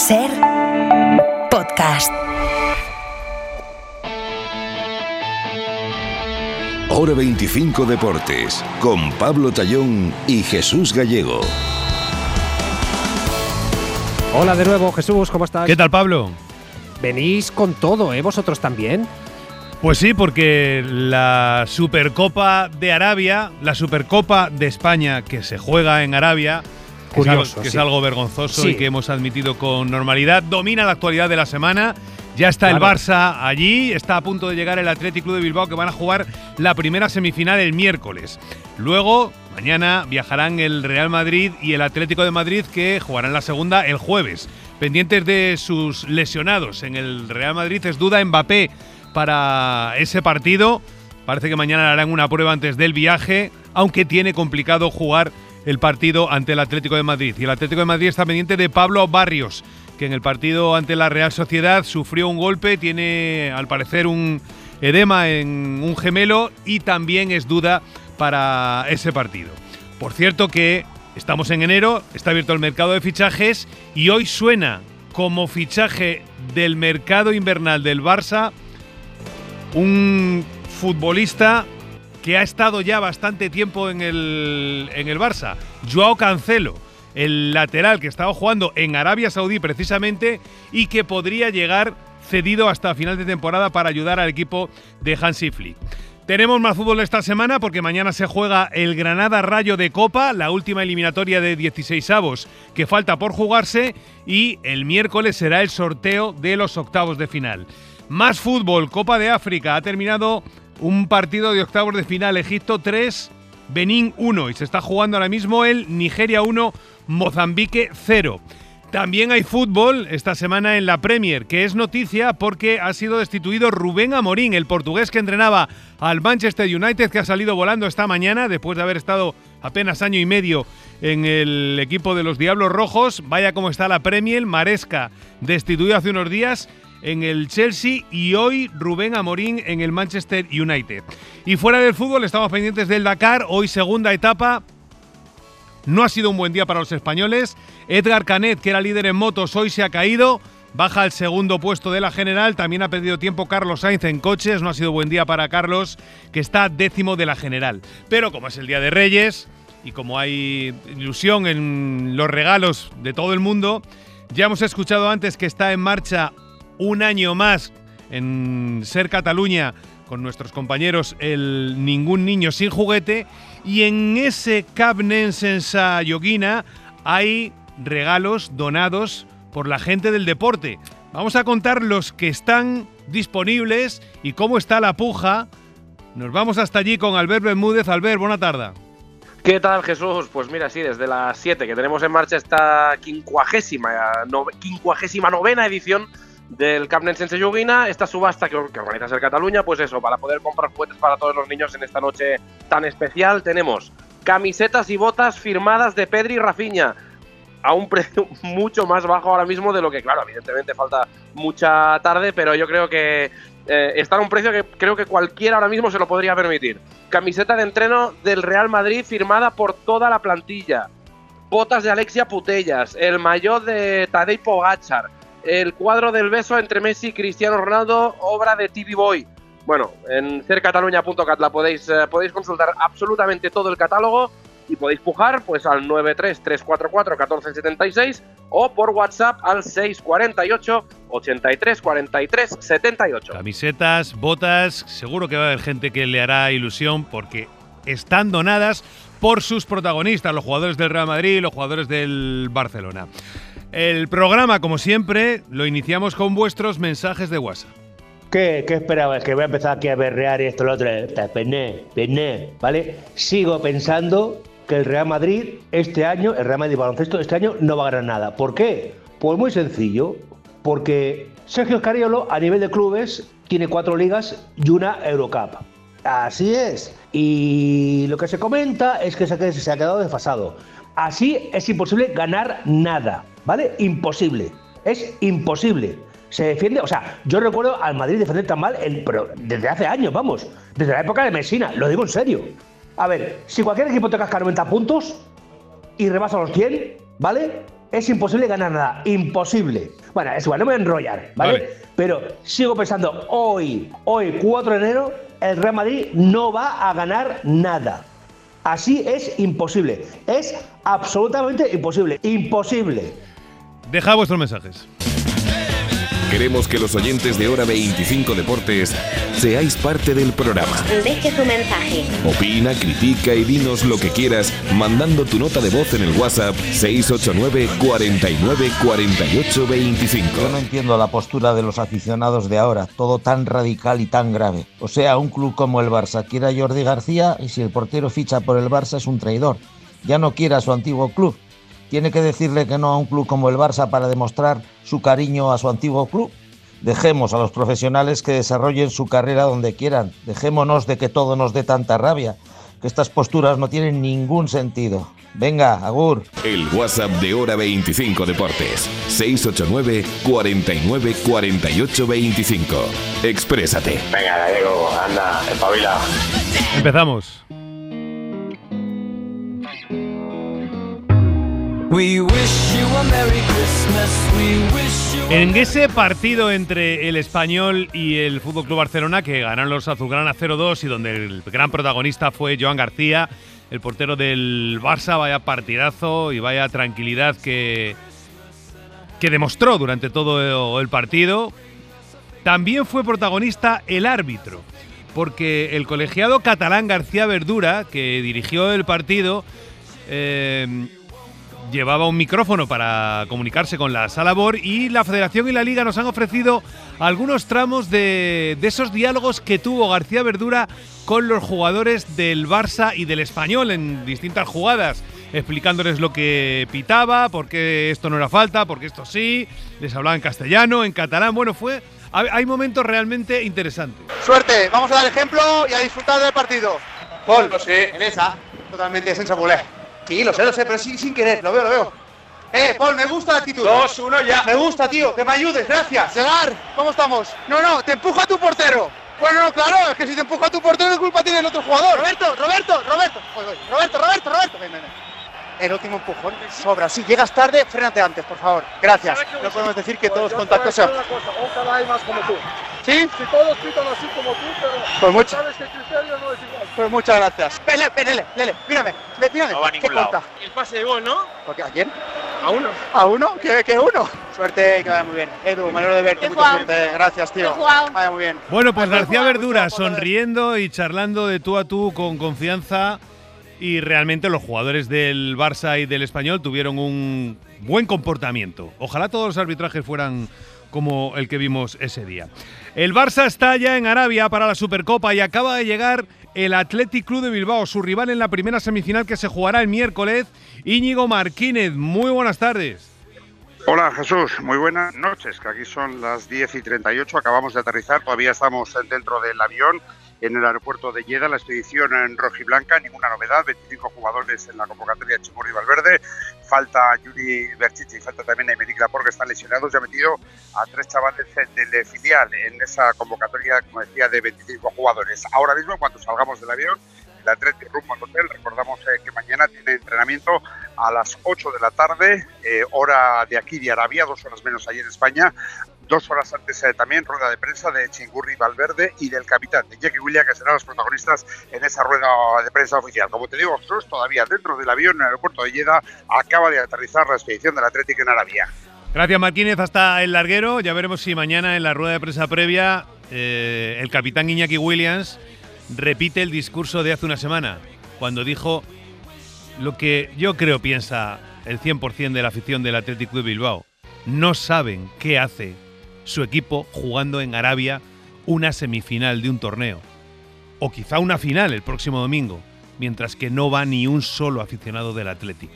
SER Podcast. Hora 25 Deportes, con Pablo Tallón y Jesús Gallego. Hola de nuevo, Jesús, ¿cómo estás? ¿Qué tal, Pablo? Venís con todo, ¿eh? ¿Vosotros también? Pues sí, porque la Supercopa de Arabia, la Supercopa de España que se juega en Arabia, Curioso, es algo vergonzoso y que hemos admitido con normalidad, domina la actualidad de la semana. Ya está el Barça allí, está a punto de llegar el Athletic Club de Bilbao, que van a jugar la primera semifinal el miércoles. Luego, mañana viajarán el Real Madrid y el Atlético de Madrid, que jugarán la segunda el jueves. Pendientes de sus lesionados en el Real Madrid, es duda Mbappé para ese partido. Parece que mañana le harán una prueba antes del viaje, aunque tiene complicado jugar el partido ante el Atlético de Madrid. Y el Atlético de Madrid está pendiente de Pablo Barrios, que en el partido ante la Real Sociedad sufrió un golpe, tiene al parecer un edema en un gemelo y también es duda para ese partido. Por cierto que estamos en enero, está abierto el mercado de fichajes y hoy suena como fichaje del mercado invernal del Barça un futbolista que ha estado ya bastante tiempo en el Barça, Joao Cancelo, el lateral que estaba jugando en Arabia Saudí precisamente y que podría llegar cedido hasta final de temporada para ayudar al equipo de Hansi Flick. Tenemos más fútbol esta semana porque mañana se juega el Granada Rayo de Copa, la última eliminatoria de 16avos que falta por jugarse, y el miércoles será el sorteo de los octavos de final. Más fútbol, Copa de África, ha terminado un partido de octavos de final, Egipto 3, Benín 1, y se está jugando ahora mismo el Nigeria 1, Mozambique 0. También hay fútbol esta semana en la Premier, que es noticia porque ha sido destituido Rubén Amorín, el portugués que entrenaba al Manchester United, que ha salido volando esta mañana después de haber estado apenas año y medio en el equipo de los Diablos Rojos. Vaya cómo está la Premier. Maresca destituido hace unos días en el Chelsea y hoy Rubén Amorín en el Manchester United. Y fuera del fútbol estamos pendientes del Dakar, hoy segunda etapa. No ha sido un buen día para los españoles. Edgar Canet, que era líder en motos, hoy se ha caído, baja al segundo puesto de la general. También ha perdido tiempo Carlos Sainz en coches, no ha sido buen día para Carlos, que está 10º de la general. Pero como es el Día de Reyes y como hay ilusión en los regalos de todo el mundo, ya hemos escuchado antes que está en marcha un año más en SER Cataluña con nuestros compañeros el Ningún Niño Sin Juguete, y en ese Cap Nen Sense Joguina hay regalos donados por la gente del deporte. Vamos a contar los que están disponibles y cómo está la puja. Nos vamos hasta allí con Albert Bermúdez. Albert, buena tarde. ¿Qué tal, Jesús? Pues mira, sí, desde las 7 que tenemos en marcha esta 59ª edición del Cap Nen Sense Joguina, esta subasta que organiza SER Cataluña, pues eso, para poder comprar juguetes para todos los niños en esta noche tan especial. Tenemos camisetas y botas firmadas de Pedri y Rafinha a un precio mucho más bajo ahora mismo de lo que, claro, evidentemente falta mucha tarde, pero yo creo que está a un precio que creo que cualquiera ahora mismo se lo podría permitir. Camiseta de entreno del Real Madrid firmada por toda la plantilla, botas de Alexia Putellas, el maillot de Tadej Pogačar, el cuadro del beso entre Messi y Cristiano Ronaldo, obra de TV Boy. Bueno, en sercataluña.cat la podéis consultar absolutamente todo el catálogo y podéis pujar pues al 933441476 o por WhatsApp al 648 83 43 78. Camisetas, botas, seguro que va a haber gente que le hará ilusión porque están donadas por sus protagonistas, los jugadores del Real Madrid y los jugadores del Barcelona. El programa, como siempre, lo iniciamos con vuestros mensajes de WhatsApp. ¿Qué esperabas? ¿Que voy a empezar aquí a berrear y esto lo otro? Pené, ¿vale? Sigo pensando que el Real Madrid este año, el Real Madrid baloncesto este año no va a ganar nada. ¿Por qué? Pues muy sencillo, porque Sergio Scariolo a nivel de clubes tiene 4 ligas y una Eurocup. Así es. Y lo que se comenta es que se ha quedado desfasado. Así es imposible ganar nada, ¿vale? Imposible. Es imposible. Se defiende, o sea, yo recuerdo al Madrid defender tan mal, pero desde hace años, vamos. Desde la época de Messina, lo digo en serio. A ver, si cualquier equipo te casca 90 puntos y rebasa los 100, ¿vale? es imposible ganar nada. Imposible. Bueno, es igual, no me voy a enrollar, ¿vale? Pero sigo pensando, hoy, 4 de enero, el Real Madrid no va a ganar nada. Así es imposible. Es absolutamente imposible. Imposible. Deja vuestros mensajes. Queremos que los oyentes de Hora 25 Deportes seáis parte del programa. Deje su mensaje. Opina, critica y dinos lo que quieras mandando tu nota de voz en el WhatsApp 689 49 48 25. Yo no entiendo la postura de los aficionados de ahora, todo tan radical y tan grave. O sea, un club como el Barça quiere a Jordi García y si el portero ficha por el Barça es un traidor. Ya no quiere a su antiguo club. ¿Tiene que decirle que no a un club como el Barça para demostrar su cariño a su antiguo club? Dejemos a los profesionales que desarrollen su carrera donde quieran. Dejémonos de que todo nos dé tanta rabia, que estas posturas no tienen ningún sentido. Venga, agur. El WhatsApp de Hora 25 Deportes 689 49 48 25. Exprésate. Venga, Gallego, anda, espabila. Empezamos. En ese partido entre el Español y el FC Barcelona, que ganaron los azulgrana 0-2 y donde el gran protagonista fue Joan García, el portero del Barça, vaya partidazo y vaya tranquilidad que demostró durante todo el partido. También fue protagonista el árbitro, porque el colegiado catalán García Verdura, que dirigió el partido, llevaba un micrófono para comunicarse con la sala BOR y la Federación y la Liga nos han ofrecido algunos tramos de esos diálogos que tuvo García Verdura con los jugadores del Barça y del Español en distintas jugadas, explicándoles lo que pitaba, por qué esto no era falta, por qué esto sí, les hablaba en castellano, en catalán, bueno, hay momentos realmente interesantes. Suerte, vamos a dar ejemplo y a disfrutar del partido. Paul, sí. En esa, totalmente sense voler. Sí, lo sé, pero sin querer, lo veo. Paul, me gusta la actitud. 2-1 ya. Me gusta, tío, que me ayudes, gracias. Segar, ¿cómo estamos? No, te empuja tu portero. Bueno, no, claro, es que si te empuja tu portero, ¿qué culpa tiene el otro jugador? Roberto. Ven. El último empujón sobra. Si llegas tarde, frénate antes, por favor. Gracias. No podemos decir que todos los contactos sean. Ojalá hay más como tú. ¿Sí? Si todos pitan así como tú, pero sabes que el criterio no es igual. Pues muchas gracias. Lele, mírame. No va a ningún lado. El pase de gol, ¿no? ¿Porque a quién? A uno. ¿A uno? ¿Qué uno? Suerte, que vaya muy bien. Edu, me alegro de verte. Mucha suerte. Gracias, tío. Vaya muy bien. Bueno, pues García Verdura sonriendo y charlando de tú a tú con confianza. Y realmente los jugadores del Barça y del Español tuvieron un buen comportamiento. Ojalá todos los arbitrajes fueran como el que vimos ese día. El Barça está ya en Arabia para la Supercopa y acaba de llegar el Athletic Club de Bilbao, su rival en la primera semifinal que se jugará el miércoles. Íñigo Martínez, muy buenas tardes. Hola Jesús, muy buenas noches, que aquí son las 10:38, acabamos de aterrizar, todavía estamos dentro del avión en el aeropuerto de Lleida, la expedición en rojiblanca, ninguna novedad, 25 jugadores en la convocatoria de Chimurri Valverde, falta Yuri Berchiche y falta también Aymeric Laporte, que están lesionados, ya ha metido a 3 chavales del filial en esa convocatoria, como decía, de 25 jugadores. Ahora mismo, cuando salgamos del avión, el Athletic rumbo al hotel, recordamos que mañana tiene entrenamiento a las 8 de la tarde, hora de aquí de Arabia, 2 horas menos allí en España. 2 horas antes también rueda de prensa de Chingurri Valverde y del capitán, de Iñaki Williams, que serán los protagonistas en esa rueda de prensa oficial. Como te digo, nosotros todavía dentro del avión en el aeropuerto de Lleida acaba de aterrizar la expedición del Atlético en Arabia. Gracias Martínez, hasta el larguero. Ya veremos si mañana en la rueda de prensa previa el capitán Iñaki Williams repite el discurso de hace una semana, cuando dijo lo que yo creo piensa el 100% de la afición del Athletic Club de Bilbao. No saben qué hace su equipo jugando en Arabia una semifinal de un torneo, o quizá una final el próximo domingo, mientras que no va ni un solo aficionado del Athletic.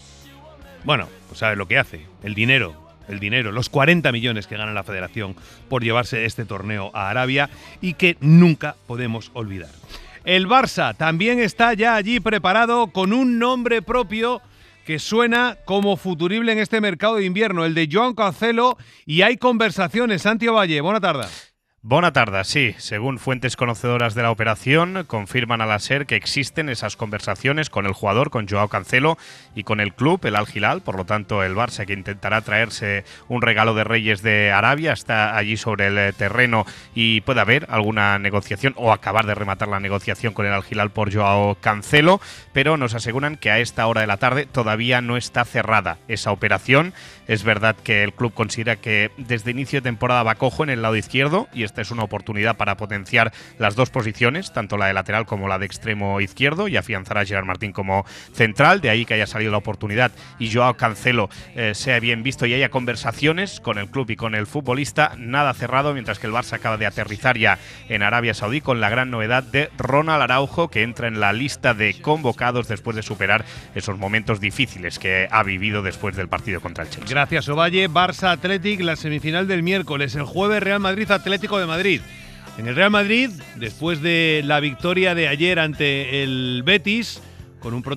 Bueno, pues sabes lo que hace, el dinero, los 40 millones que gana la federación por llevarse este torneo a Arabia y que nunca podemos olvidar. El Barça también está ya allí preparado con un nombre propio que suena como futurible en este mercado de invierno, el de Joan Cancelo, y hay conversaciones. Santi Ovalle, buena tarde. Bona tarda, sí. Según fuentes conocedoras de la operación, confirman a la SER que existen esas conversaciones con el jugador, con Joao Cancelo y con el club, el Al Hilal. Por lo tanto, el Barça, que intentará traerse un regalo de Reyes de Arabia, está allí sobre el terreno y puede haber alguna negociación o acabar de rematar la negociación con el Al Hilal por Joao Cancelo, pero nos aseguran que a esta hora de la tarde todavía no está cerrada esa operación. Es verdad que el club considera que desde inicio de temporada va cojo en el lado izquierdo y esta es una oportunidad para potenciar las dos posiciones, tanto la de lateral como la de extremo izquierdo, y afianzar a Gerard Martín como central. De ahí que haya salido la oportunidad y Joao Cancelo sea bien visto y haya conversaciones con el club y con el futbolista. Nada cerrado, mientras que el Barça acaba de aterrizar ya en Arabia Saudí con la gran novedad de Ronald Araujo, que entra en la lista de convocados después de superar esos momentos difíciles que ha vivido después del partido contra el Chelsea. Gracias, Ovalle. Barça Athletic, la semifinal del miércoles. El jueves, Real Madrid Atlético de Madrid. En el Real Madrid, después de la victoria de ayer ante el Betis, con un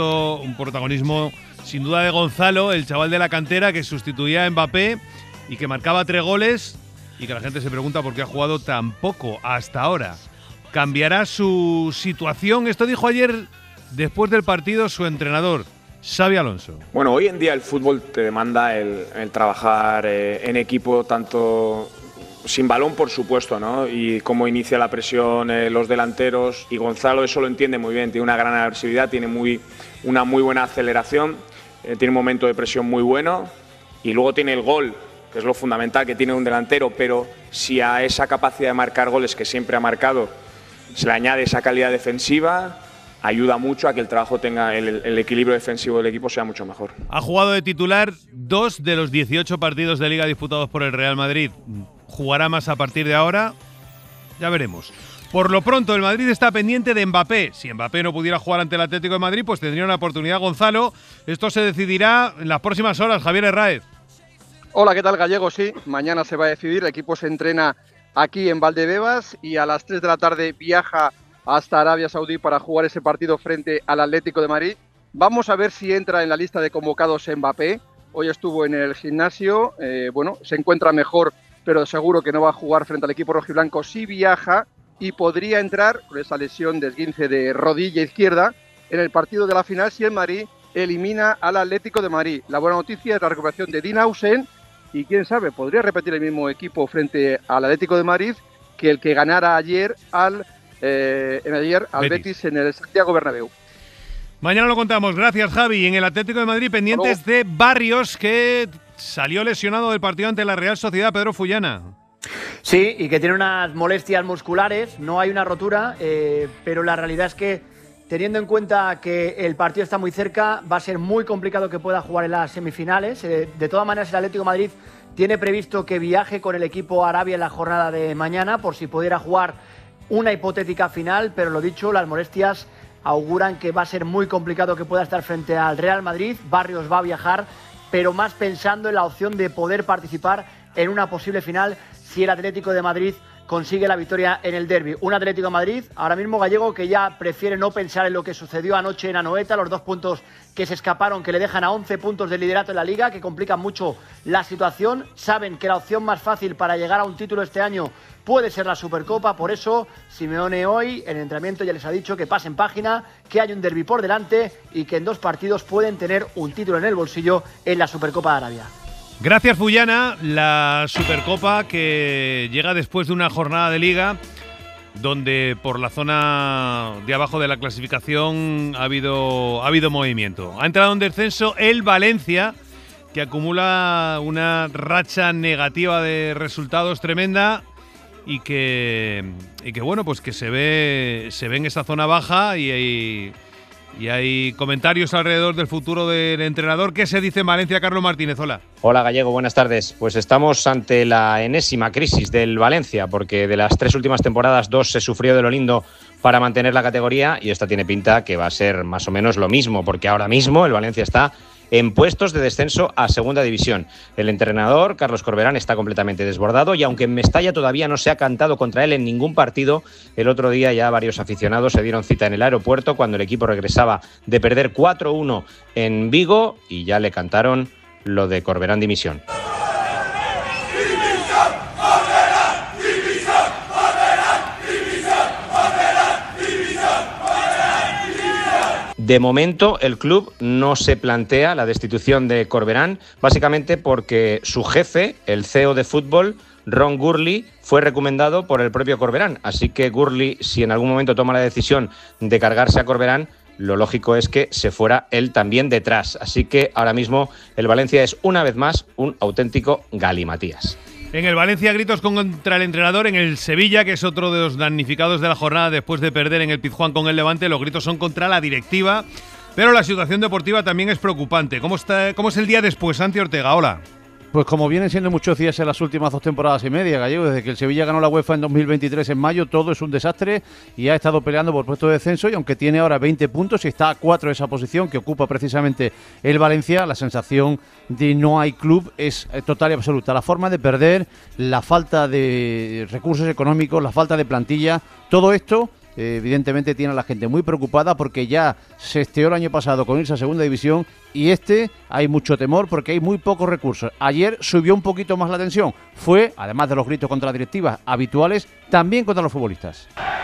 protagonismo sin duda de Gonzalo, el chaval de la cantera que sustituía a Mbappé y que marcaba 3 goles, y que la gente se pregunta por qué ha jugado tan poco hasta ahora. ¿Cambiará su situación? Esto dijo ayer, después del partido, su entrenador, Xabi Alonso. Bueno, hoy en día el fútbol te demanda el trabajar en equipo, tanto sin balón, por supuesto, ¿no? Y cómo inicia la presión los delanteros. Y Gonzalo eso lo entiende muy bien, tiene una gran agresividad, tiene una muy buena aceleración, tiene un momento de presión muy bueno y luego tiene el gol, que es lo fundamental que tiene un delantero. Pero si a esa capacidad de marcar goles que siempre ha marcado se le añade esa calidad defensiva, ayuda mucho a que el trabajo tenga el equilibrio defensivo del equipo sea mucho mejor. Ha jugado de titular 2 de los 18 partidos de Liga disputados por el Real Madrid. ¿Jugará más a partir de ahora? Ya veremos. Por lo pronto, el Madrid está pendiente de Mbappé. Si Mbappé no pudiera jugar ante el Atlético de Madrid, pues tendría una oportunidad Gonzalo. Esto se decidirá en las próximas horas. Javier Herráez. Hola, ¿qué tal, Gallego? Sí, mañana se va a decidir. El equipo se entrena aquí en Valdebebas y a las 3 de la tarde viaja hasta Arabia Saudí para jugar ese partido frente al Atlético de Madrid. Vamos a ver si entra en la lista de convocados Mbappé. Hoy estuvo en el gimnasio, se encuentra mejor, pero seguro que no va a jugar frente al equipo rojiblanco si viaja, y podría entrar con esa lesión de esguince de rodilla izquierda en el partido de la final si el Madrid elimina al Atlético de Madrid. La buena noticia es la recuperación de Dean Huijsen y quién sabe, podría repetir el mismo equipo frente al Atlético de Madrid que el que ganara ayer al Betis en el Santiago Bernabéu. Mañana lo contamos. Gracias, Javi. En el Atlético de Madrid, pendientes de Barrios, que salió lesionado del partido ante la Real Sociedad, Pedro Fullana. Sí, y que tiene unas molestias musculares. No hay una rotura, pero la realidad es que, teniendo en cuenta que el partido está muy cerca, va a ser muy complicado que pueda jugar en las semifinales. De todas maneras, el Atlético de Madrid tiene previsto que viaje con el equipo a Arabia en la jornada de mañana, por si pudiera jugar una hipotética final, pero lo dicho, las molestias auguran que va a ser muy complicado que pueda estar frente al Real Madrid. Barrios va a viajar, pero más pensando en la opción de poder participar en una posible final si el Atlético de Madrid consigue la victoria en el derbi. Un Atlético de Madrid, ahora mismo, Gallego, que ya prefiere no pensar en lo que sucedió anoche en Anoeta, los 2 puntos que se escaparon, que le dejan a 11 puntos de liderato en la Liga, que complican mucho la situación. Saben que la opción más fácil para llegar a un título este año puede ser la Supercopa, por eso Simeone hoy en el entrenamiento ya les ha dicho que pasen página, que hay un derbi por delante y que en 2 partidos pueden tener un título en el bolsillo en la Supercopa de Arabia. Gracias, Fullana. La Supercopa que llega después de una jornada de Liga donde por la zona de abajo de la clasificación ha habido movimiento. Ha entrado en descenso el Valencia, que acumula una racha negativa de resultados tremenda y que bueno, pues que se ve en esa zona baja y hay comentarios alrededor del futuro del entrenador. ¿Qué se dice en Valencia, Carlos Martínez? Hola. Hola, Gallego, buenas tardes. Pues estamos ante la enésima crisis del Valencia, porque de las 3 últimas temporadas 2 se sufrió de lo lindo para mantener la categoría y esta tiene pinta que va a ser más o menos lo mismo, porque ahora mismo el Valencia está en puestos de descenso a segunda división. El entrenador, Carlos Corberán, está completamente desbordado y aunque en Mestalla todavía no se ha cantado contra él en ningún partido, el otro día ya varios aficionados se dieron cita en el aeropuerto cuando el equipo regresaba de perder 4-1 en Vigo y ya le cantaron lo de Corberán dimisión. De momento, el club no se plantea la destitución de Corberán, básicamente porque su jefe, el CEO de fútbol, Ron Gurley, fue recomendado por el propio Corberán. Así que Gurley, si en algún momento toma la decisión de cargarse a Corberán, lo lógico es que se fuera él también detrás. Así que ahora mismo el Valencia es una vez más un auténtico galimatías. En el Valencia, gritos contra el entrenador. En el Sevilla, que es otro de los damnificados de la jornada después de perder en el Pizjuán con el Levante, los gritos son contra la directiva. Pero la situación deportiva también es preocupante. ¿Cómo es el día después, Santi Ortega? Hola. Pues como vienen siendo muchos días en las últimas 2 temporadas y media, Gallego, desde que el Sevilla ganó la UEFA en 2023 en mayo, todo es un desastre y ha estado peleando por puesto de descenso, y aunque tiene ahora 20 puntos y está a 4 de esa posición que ocupa precisamente el Valencia, la sensación de no hay club es total y absoluta. La forma de perder, la falta de recursos económicos, la falta de plantilla, todo esto evidentemente tiene a la gente muy preocupada, porque ya se esteó el año pasado con irse a segunda división y hay mucho temor porque hay muy pocos recursos. Ayer subió un poquito más la tensión, fue, además de los gritos contra las directivas habituales, también contra los futbolistas.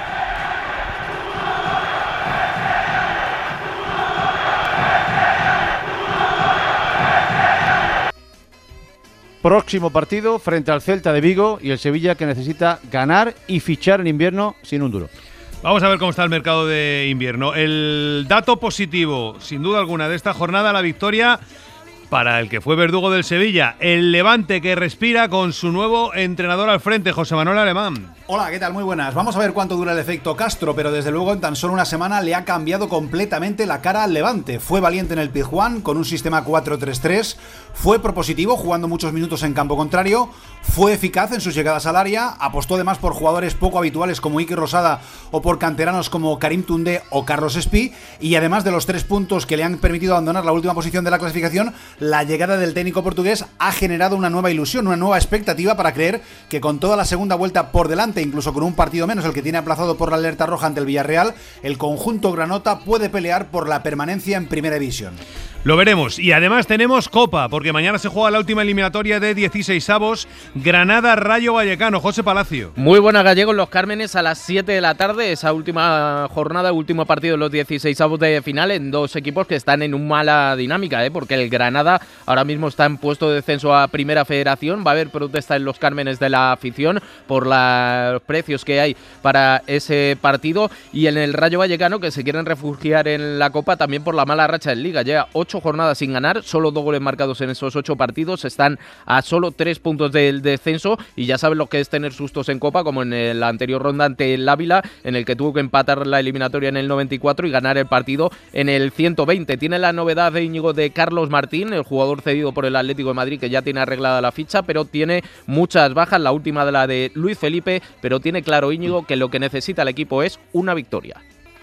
Próximo partido frente al Celta de Vigo y el Sevilla, que necesita ganar y fichar en invierno sin un duro. Vamos a ver cómo está el mercado de invierno. El dato positivo, sin duda alguna, de esta jornada, la victoria para el que fue verdugo del Sevilla, el Levante, que respira con su nuevo entrenador al frente, José Manuel Alemán. Hola, ¿qué tal? Muy buenas. Vamos a ver cuánto dura el efecto Castro, pero desde luego en tan solo una semana le ha cambiado completamente la cara al Levante. Fue valiente en el Pizjuán con un sistema 4-3-3, fue propositivo jugando muchos minutos en campo contrario, fue eficaz en sus llegadas al área, apostó además por jugadores poco habituales como Iker Rosada o por canteranos como Karim Toundé o Carlos Espí, y además de los 3 puntos que le han permitido abandonar la última posición de la clasificación, la llegada del técnico portugués ha generado una nueva ilusión, una nueva expectativa para creer que con toda la segunda vuelta por delante, incluso con un partido menos, el que tiene aplazado por la alerta roja ante el Villarreal, el conjunto granota puede pelear por la permanencia en Primera División. Lo veremos. Y además tenemos Copa, porque mañana se juega la última eliminatoria de 16avos, Granada-Rayo Vallecano. José Palacio. Muy buena, Gallego, en Los Cármenes a las 7 de la tarde, esa última jornada, último partido de los 16avos de final, en dos equipos que están en una mala dinámica, porque el Granada ahora mismo está en puesto de descenso a Primera Federación. Va a haber protesta en Los Cármenes de la afición por los precios que hay para ese partido, y en el Rayo Vallecano, que se quieren refugiar en la Copa también por la mala racha en Liga. Lleva 8 jornadas sin ganar, solo 2 goles marcados en esos 8 partidos, están a solo 3 puntos del descenso, y ya saben lo que es tener sustos en Copa, como en la anterior ronda ante el Ávila, en el que tuvo que empatar la eliminatoria en el 94 y ganar el partido en el 120. Tiene la novedad de Íñigo de Carlos Martín, el jugador cedido por el Atlético de Madrid, que ya tiene arreglada la ficha, pero tiene muchas bajas, la última de la de Luis Felipe, pero tiene claro Íñigo que lo que necesita el equipo es una victoria.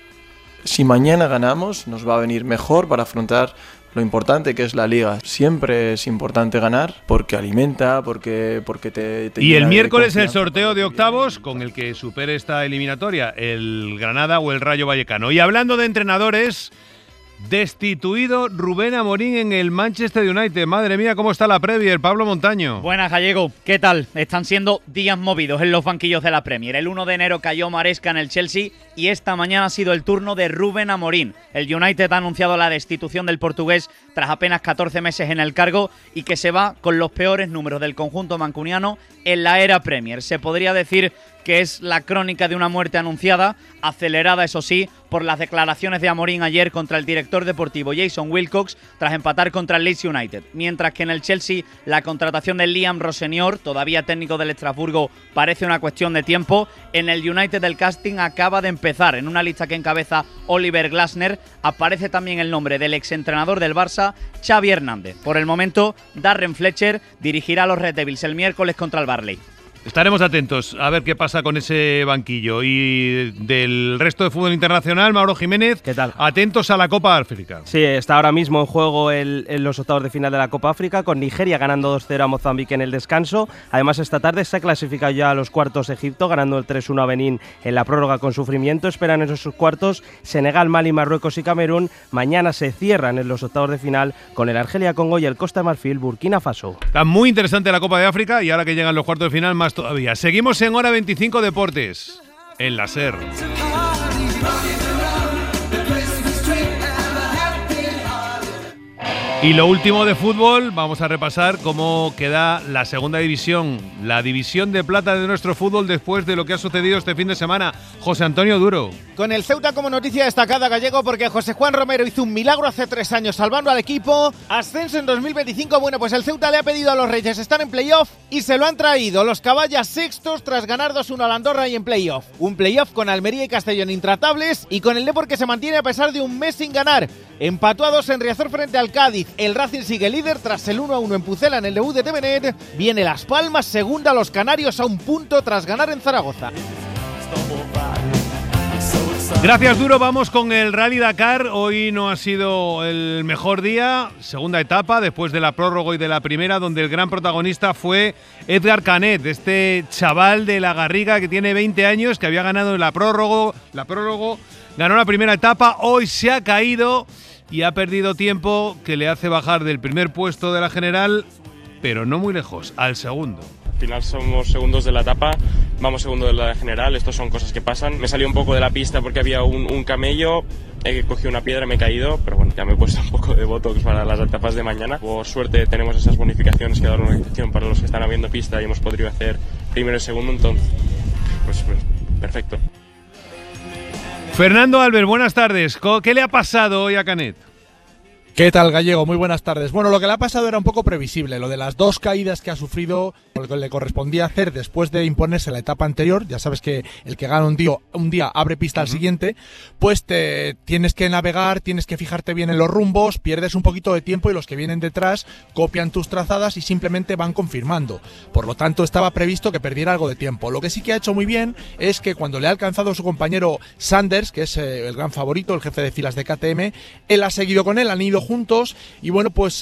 Si mañana ganamos, nos va a venir mejor para afrontar lo importante que es la Liga. Siempre es importante ganar porque alimenta, porque te y el miércoles el sorteo de octavos con el que supere esta eliminatoria, el Granada o el Rayo Vallecano. Y hablando de entrenadores, destituido Rubén Amorín en el Manchester United. Madre mía, cómo está la Premier, Pablo Montaño. Buenas, Gallego, ¿qué tal? Están siendo días movidos en los banquillos de la Premier. El 1 de enero cayó Maresca en el Chelsea y esta mañana ha sido el turno de Rubén Amorín. El United ha anunciado la destitución del portugués tras apenas 14 meses en el cargo y que se va con los peores números del conjunto mancuniano en la era Premier. Se podría decir que es la crónica de una muerte anunciada, acelerada, eso sí, por las declaraciones de Amorín ayer contra el director deportivo Jason Wilcox tras empatar contra el Leeds United. Mientras que en el Chelsea la contratación de Liam Rossenior, todavía técnico del Estrasburgo, parece una cuestión de tiempo. En el United el casting acaba de empezar. En una lista que encabeza Oliver Glasner aparece también el nombre del exentrenador del Barça, Xavi Hernández. Por el momento, Darren Fletcher dirigirá a los Red Devils el miércoles contra el Burnley. Estaremos atentos a ver qué pasa con ese banquillo. Y del resto de fútbol internacional, Mauro Jiménez, ¿qué tal? Atentos a la Copa África. Sí, está ahora mismo en juego en los octavos de final de la Copa África, con Nigeria ganando 2-0 a Mozambique en el descanso. Además, esta tarde se ha clasificado ya a los cuartos Egipto, ganando el 3-1 a Benín en la prórroga con sufrimiento. Esperan en esos cuartos Senegal, Mali, Marruecos y Camerún. Mañana se cierran en los octavos de final con el Argelia-Congo y el Costa de Marfil, Burkina Faso. Está muy interesante la Copa de África y ahora que llegan los cuartos de final, más todavía. Seguimos en Hora 25 Deportes, en la SER. Y lo último de fútbol, vamos a repasar cómo queda la segunda división, la división de plata de nuestro fútbol después de lo que ha sucedido este fin de semana. José Antonio Duro. Con el Ceuta como noticia destacada, Gallego, porque José Juan Romero hizo un milagro hace 3 años salvando al equipo. Ascenso en 2025, bueno, pues el Ceuta le ha pedido a los Reyes estar en playoff y se lo han traído. Los caballas sextos tras ganar 2-1 al Andorra y en playoff. Un playoff con Almería y Castellón intratables y con el Depor que se mantiene a pesar de un mes sin ganar. Empató a 2 en Riazor frente al Cádiz. El Racing sigue líder tras el 1-1 en Pucela en el debut de Tevenet. Viene Las Palmas, segunda, los Canarios a 1 punto tras ganar en Zaragoza. Gracias, Duro. Vamos con el Rally Dakar. Hoy no ha sido el mejor día. Segunda etapa, después de la prórroga y de la primera, donde el gran protagonista fue Edgar Canet, este chaval de la Garriga que tiene 20 años, que había ganado en la prórroga, ganó la primera etapa. Hoy se ha caído y ha perdido tiempo que le hace bajar del primer puesto de la general, pero no muy lejos, al segundo. Al final somos segundos de la etapa, vamos segundo de la general, estas son cosas que pasan. Me salió un poco de la pista porque había un camello, he cogido una piedra, me he caído, pero bueno, ya me he puesto un poco de botox para las etapas de mañana. Por suerte tenemos esas bonificaciones que dan una excepción para los que están habiendo pista y hemos podido hacer primero y segundo, entonces pues perfecto. Fernando Albert, buenas tardes. ¿Qué le ha pasado hoy a Canet? ¿Qué tal, Gallego? Muy buenas tardes. Bueno, lo que le ha pasado era un poco previsible, lo de las 2 caídas que ha sufrido, lo que le correspondía hacer después de imponerse la etapa anterior. Ya sabes que el que gana un día abre pista al siguiente, pues te tienes que navegar, tienes que fijarte bien en los rumbos, pierdes un poquito de tiempo y los que vienen detrás copian tus trazadas y simplemente van confirmando. Por lo tanto, estaba previsto que perdiera algo de tiempo. Lo que sí que ha hecho muy bien es que cuando le ha alcanzado su compañero Sanders, que es el gran favorito, el jefe de filas de KTM, él ha seguido con él, han ido juntos y bueno, pues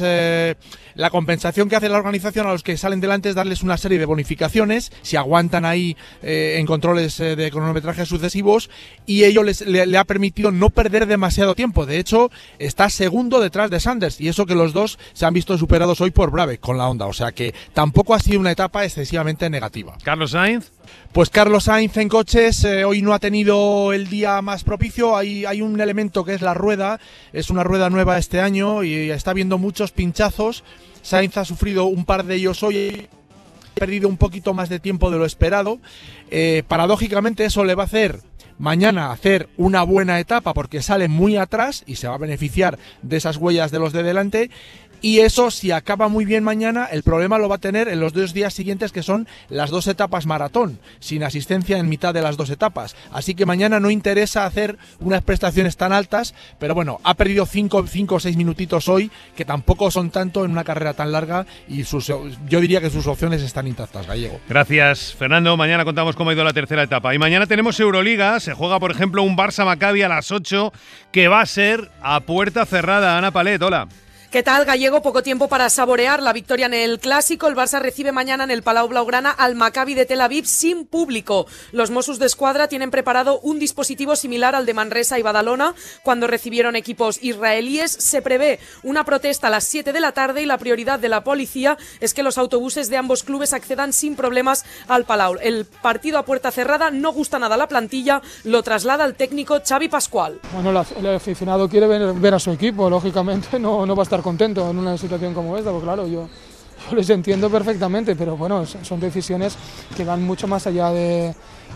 la compensación que hace la organización a los que salen delante es darles una serie de bonificaciones si aguantan ahí en controles de cronometraje sucesivos, y ello le ha permitido no perder demasiado tiempo. De hecho, está segundo detrás de Sanders, y eso que los dos se han visto superados hoy por Brave con la Honda, o sea que tampoco ha sido una etapa excesivamente negativa. ¿Carlos Sainz? Pues Carlos Sainz en coches hoy no ha tenido el día más propicio. Hay un elemento que es la rueda, es una rueda nueva este año y está habiendo muchos pinchazos. Sainz ha sufrido un par de ellos hoy, ha perdido un poquito más de tiempo de lo esperado. Paradójicamente eso le va a hacer mañana hacer una buena etapa porque sale muy atrás y se va a beneficiar de esas huellas de los de delante. Y eso, si acaba muy bien mañana, el problema lo va a tener en los 2 días siguientes, que son las 2 etapas maratón, sin asistencia en mitad de las 2 etapas. Así que mañana no interesa hacer unas prestaciones tan altas, pero bueno, ha perdido 5 o 6 minutitos hoy, que tampoco son tanto en una carrera tan larga, y yo diría que sus opciones están intactas, Gallego. Gracias, Fernando. Mañana contamos cómo ha ido la tercera etapa. Y mañana tenemos Euroliga, se juega, por ejemplo, un Barça-Maccabi a las 8, que va a ser a puerta cerrada. Ana Palet, hola. ¿Qué tal, Gallego? Poco tiempo para saborear la victoria en el Clásico. El Barça recibe mañana en el Palau Blaugrana al Maccabi de Tel Aviv sin público. Los Mossos de Escuadra tienen preparado un dispositivo similar al de Manresa y Badalona cuando recibieron equipos israelíes. Se prevé una protesta a las 7 de la tarde y la prioridad de la policía es que los autobuses de ambos clubes accedan sin problemas al Palau. El partido a puerta cerrada no gusta nada a la plantilla, lo traslada el técnico Xavi Pascual. Bueno, el aficionado quiere ver a su equipo, lógicamente no va a estar contento en una situación como esta, porque claro, yo les entiendo perfectamente, pero bueno, son decisiones que van mucho más allá de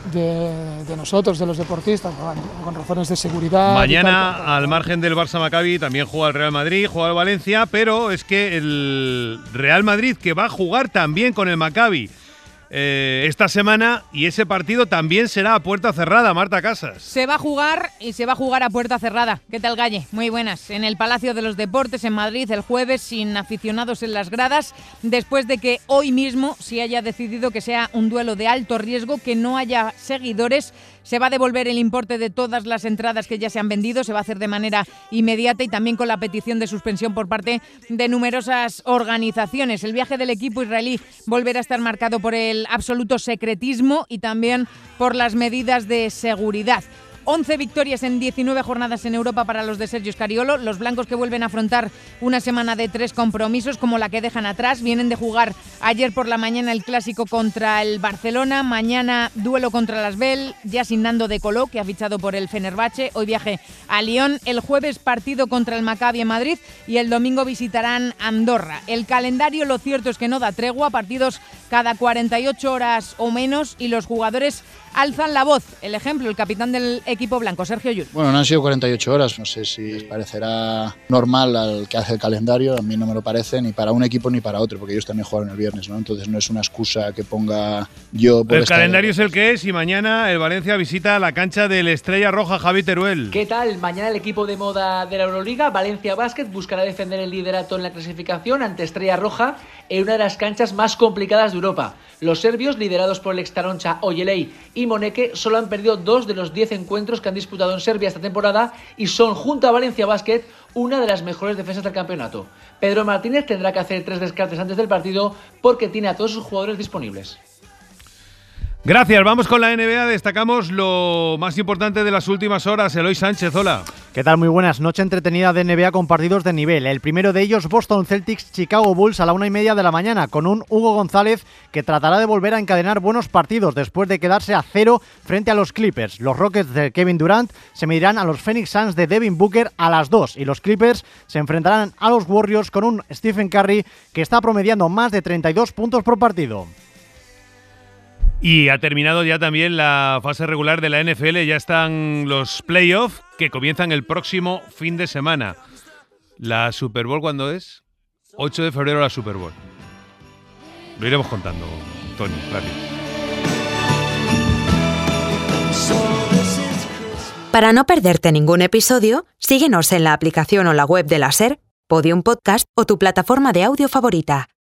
nosotros, de los deportistas, con razones de seguridad. Mañana, al margen del Barça-Maccabi, también juega el Real Madrid, juega el Valencia, pero es que el Real Madrid, que va a jugar también con el Maccabi esta semana, y ese partido también será a puerta cerrada, Marta Casas. Se va a jugar y se va a jugar a puerta cerrada. ¿Qué tal, Galle? Muy buenas. En el Palacio de los Deportes en Madrid el jueves, sin aficionados en las gradas, después de que hoy mismo se haya decidido que sea un duelo de alto riesgo, que no haya seguidores. Se va a devolver el importe de todas las entradas que ya se han vendido, se va a hacer de manera inmediata y también con la petición de suspensión por parte de numerosas organizaciones. El viaje del equipo israelí volverá a estar marcado por el absoluto secretismo y también por las medidas de seguridad. 11 victorias en 19 jornadas en Europa para los de Sergio Scariolo. Los blancos que vuelven a afrontar una semana de 3 compromisos como la que dejan atrás. Vienen de jugar ayer por la mañana el clásico contra el Barcelona. Mañana duelo contra el Asbel, ya sin Nando de Colo, que ha fichado por el Fenerbahce. Hoy viaje a Lyon. El jueves partido contra el Maccabi en Madrid y el domingo visitarán Andorra. El calendario, lo cierto es que no da tregua. Partidos cada 48 horas o menos y los jugadores alzan la voz. El ejemplo, el capitán del equipo blanco, Sergio Llull. Bueno, no han sido 48 horas. No sé si les parecerá normal al que hace el calendario. A mí no me lo parece ni para un equipo ni para otro, porque ellos también jugaron el viernes, ¿no? Entonces no es una excusa que ponga yo por el calendario es el que es y mañana el Valencia visita la cancha del Estrella Roja, Javi Teruel. ¿Qué tal? Mañana el equipo de moda de la Euroliga, Valencia Basket, buscará defender el liderato en la clasificación ante Estrella Roja en una de las canchas más complicadas de Europa. Los serbios, liderados por el Extaroncha, Ojeley y Moneke, solo han perdido 2 de los 10 encuentros que han disputado en Serbia esta temporada y son, junto a Valencia Basket, una de las mejores defensas del campeonato. Pedro Martínez tendrá que hacer 3 descartes antes del partido porque tiene a todos sus jugadores disponibles. Gracias, vamos con la NBA, destacamos lo más importante de las últimas horas. Eloy Sánchez, hola. ¿Qué tal? Muy buenas. Noche entretenida de NBA con partidos de nivel. El primero de ellos, Boston Celtics, Chicago Bulls a la 1:30 de la mañana, con un Hugo González que tratará de volver a encadenar buenos partidos después de quedarse a 0 frente a los Clippers. Los Rockets de Kevin Durant se medirán a los Phoenix Suns de Devin Booker a las 2 y los Clippers se enfrentarán a los Warriors con un Stephen Curry que está promediando más de 32 puntos por partido. Y ha terminado ya también la fase regular de la NFL, ya están los playoffs que comienzan el próximo fin de semana. ¿La Super Bowl cuándo es? 8 de febrero la Super Bowl. Lo iremos contando, Tony, gracias. Para no perderte ningún episodio, síguenos en la aplicación o la web de la SER, Podium Podcast o tu plataforma de audio favorita.